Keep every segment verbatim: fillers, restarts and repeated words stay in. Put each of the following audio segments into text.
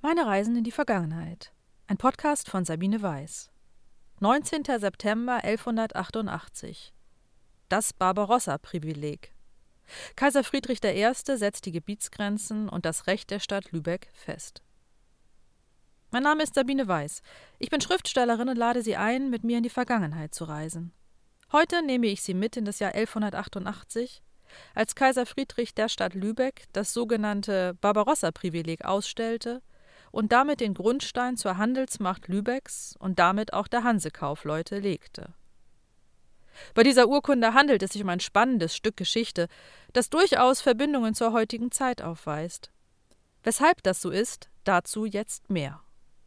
Meine Reisen in die Vergangenheit. Ein Podcast von Sabine Weiß. neunzehnter September elfhundertachtundachtzig. Das Barbarossa-Privileg. Kaiser Friedrich der Erste setzt die Gebietsgrenzen und das Recht der Stadt Lübeck fest. Mein Name ist Sabine Weiß. Ich bin Schriftstellerin und lade Sie ein, mit mir in die Vergangenheit zu reisen. Heute nehme ich Sie mit in das Jahr elfhundertachtundachtzig, als Kaiser Friedrich der Stadt Lübeck das sogenannte Barbarossa-Privileg ausstellte und damit den Grundstein zur Handelsmacht Lübecks und damit auch der Hansekaufleute legte. Bei dieser Urkunde handelt es sich um ein spannendes Stück Geschichte, das durchaus Verbindungen zur heutigen Zeit aufweist. Weshalb das so ist, dazu jetzt mehr.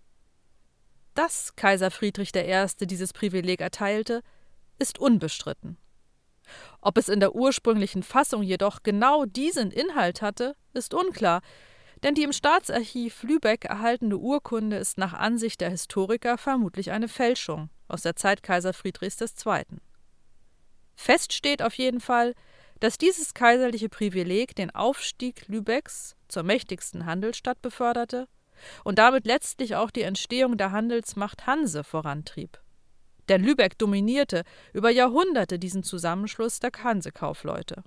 Dass Kaiser Friedrich der Erste dieses Privileg erteilte, ist unbestritten. Ob es in der ursprünglichen Fassung jedoch genau diesen Inhalt hatte, ist unklar, denn die im Staatsarchiv Lübeck erhaltene Urkunde ist nach Ansicht der Historiker vermutlich eine Fälschung aus der Zeit Kaiser Friedrichs des Zweiten. Fest steht auf jeden Fall, dass dieses kaiserliche Privileg den Aufstieg Lübecks zur mächtigsten Handelsstadt beförderte und damit letztlich auch die Entstehung der Handelsmacht Hanse vorantrieb. Denn Lübeck dominierte über Jahrhunderte diesen Zusammenschluss der Hansekaufleute.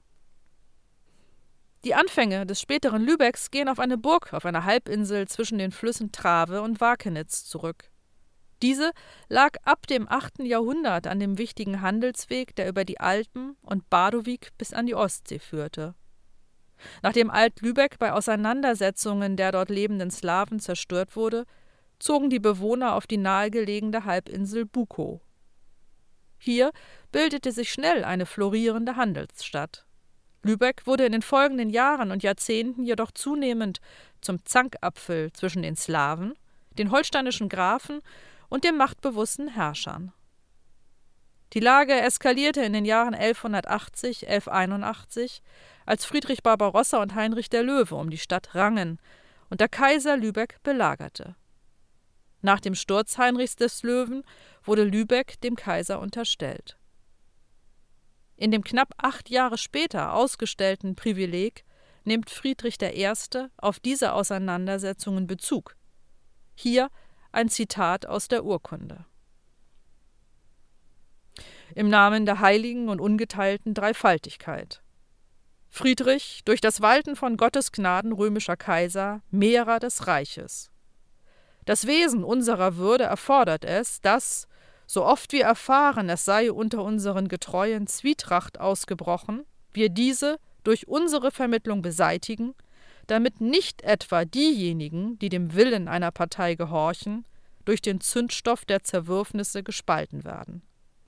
Die Anfänge des späteren Lübecks gehen auf eine Burg auf einer Halbinsel zwischen den Flüssen Trave und Wakenitz zurück. Diese lag ab dem achten Jahrhundert an dem wichtigen Handelsweg, der über die Alpen und Badowik bis an die Ostsee führte. Nachdem Alt-Lübeck bei Auseinandersetzungen der dort lebenden Slawen zerstört wurde, zogen die Bewohner auf die nahegelegene Halbinsel Bukow. Hier bildete sich schnell eine florierende Handelsstadt. Lübeck wurde in den folgenden Jahren und Jahrzehnten jedoch zunehmend zum Zankapfel zwischen den Slawen, den holsteinischen Grafen und den machtbewussten Herrschern. Die Lage eskalierte in den Jahren elfhundertachtzig, elfhunderteinundachtzig, als Friedrich Barbarossa und Heinrich der Löwe um die Stadt rangen und der Kaiser Lübeck belagerte. Nach dem Sturz Heinrichs des Löwen wurde Lübeck dem Kaiser unterstellt. In dem knapp acht Jahre später ausgestellten Privileg nimmt Friedrich der Erste auf diese Auseinandersetzungen Bezug. Hier ein Zitat aus der Urkunde. Im Namen der heiligen und ungeteilten Dreifaltigkeit. Friedrich, durch das Walten von Gottes Gnaden römischer Kaiser, Mehrer des Reiches. Das Wesen unserer Würde erfordert es, dass, so oft wir erfahren, es sei unter unseren Getreuen Zwietracht ausgebrochen, wir diese durch unsere Vermittlung beseitigen, damit nicht etwa diejenigen, die dem Willen einer Partei gehorchen, durch den Zündstoff der Zerwürfnisse gespalten werden.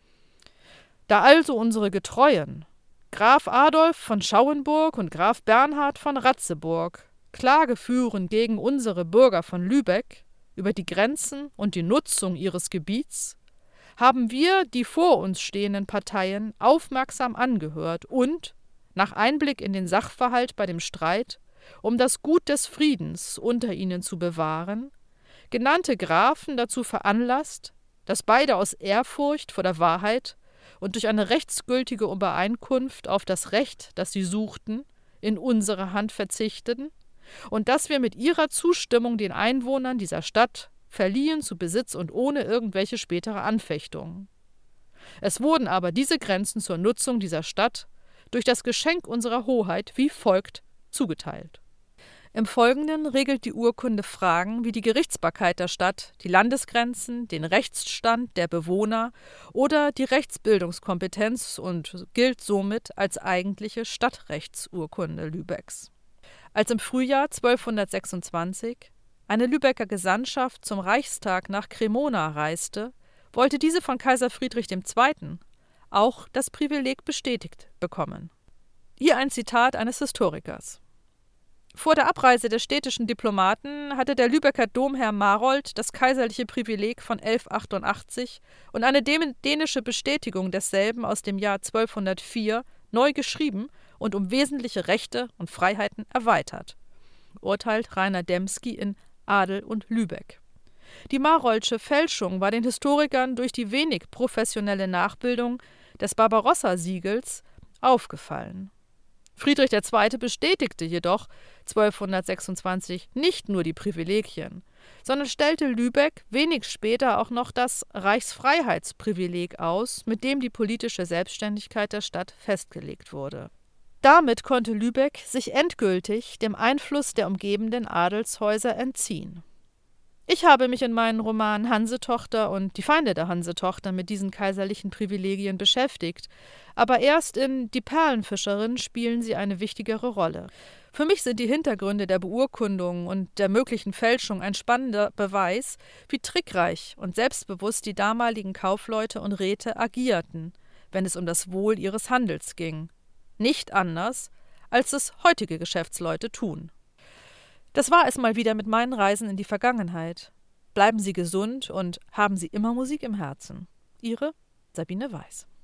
Da also unsere Getreuen, Graf Adolf von Schauenburg und Graf Bernhard von Ratzeburg, Klage führen gegen unsere Bürger von Lübeck über die Grenzen und die Nutzung ihres Gebiets, haben wir die vor uns stehenden Parteien aufmerksam angehört und, nach Einblick in den Sachverhalt bei dem Streit, um das Gut des Friedens unter ihnen zu bewahren, genannte Grafen dazu veranlasst, dass beide aus Ehrfurcht vor der Wahrheit und durch eine rechtsgültige Übereinkunft auf das Recht, das sie suchten, in unsere Hand verzichteten und dass wir mit ihrer Zustimmung den Einwohnern dieser Stadt verliehen zu Besitz und ohne irgendwelche spätere Anfechtungen. Es wurden aber diese Grenzen zur Nutzung dieser Stadt durch das Geschenk unserer Hoheit wie folgt zugeteilt. Im Folgenden regelt die Urkunde Fragen wie die Gerichtsbarkeit der Stadt, die Landesgrenzen, den Rechtsstand der Bewohner oder die Rechtsbildungskompetenz und gilt somit als eigentliche Stadtrechtsurkunde Lübecks. Als im Frühjahr zwölfhundertsechsundzwanzig eine Lübecker Gesandtschaft zum Reichstag nach Cremona reiste, wollte diese von Kaiser Friedrich der Zweite auch das Privileg bestätigt bekommen. Hier ein Zitat eines Historikers. Vor der Abreise der städtischen Diplomaten hatte der Lübecker Domherr Marold das kaiserliche Privileg von elfhundertachtundachtzig und eine dänische Bestätigung desselben aus dem Jahr zwölfhundertvier neu geschrieben und um wesentliche Rechte und Freiheiten erweitert, urteilt Rainer Dembski in Adel und Lübeck. Die Maroldsche Fälschung war den Historikern durch die wenig professionelle Nachbildung des Barbarossa-Siegels aufgefallen. Friedrich der Zweite bestätigte jedoch zwölfhundertsechsundzwanzig nicht nur die Privilegien, sondern stellte Lübeck wenig später auch noch das Reichsfreiheitsprivileg aus, mit dem die politische Selbstständigkeit der Stadt festgelegt wurde. Damit konnte Lübeck sich endgültig dem Einfluss der umgebenden Adelshäuser entziehen. Ich habe mich in meinen Romanen Hansetochter und Die Feinde der Hansetochter mit diesen kaiserlichen Privilegien beschäftigt, aber erst in Die Perlenfischerin spielen sie eine wichtigere Rolle. Für mich sind die Hintergründe der Beurkundungen und der möglichen Fälschung ein spannender Beweis, wie trickreich und selbstbewusst die damaligen Kaufleute und Räte agierten, wenn es um das Wohl ihres Handels ging. Nicht anders, als es heutige Geschäftsleute tun. Das war es mal wieder mit meinen Reisen in die Vergangenheit. Bleiben Sie gesund und haben Sie immer Musik im Herzen. Ihre Sabine Weiß.